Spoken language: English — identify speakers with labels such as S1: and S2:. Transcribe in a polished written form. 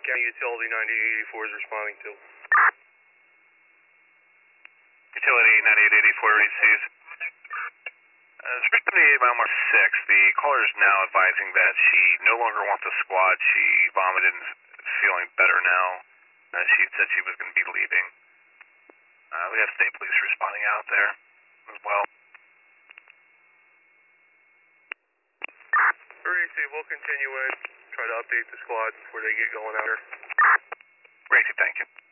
S1: County Utility 9884 is responding to.
S2: Utility 9884 receives. Speak to me about March 6th. The caller is now advising that she no longer wants the squad. She vomited and is feeling better now. She said she was going to be leaving. We have state police responding out there as well.
S1: Receive, we'll continue in, try to update the squad before they get going out here.
S2: Gracie, thank you.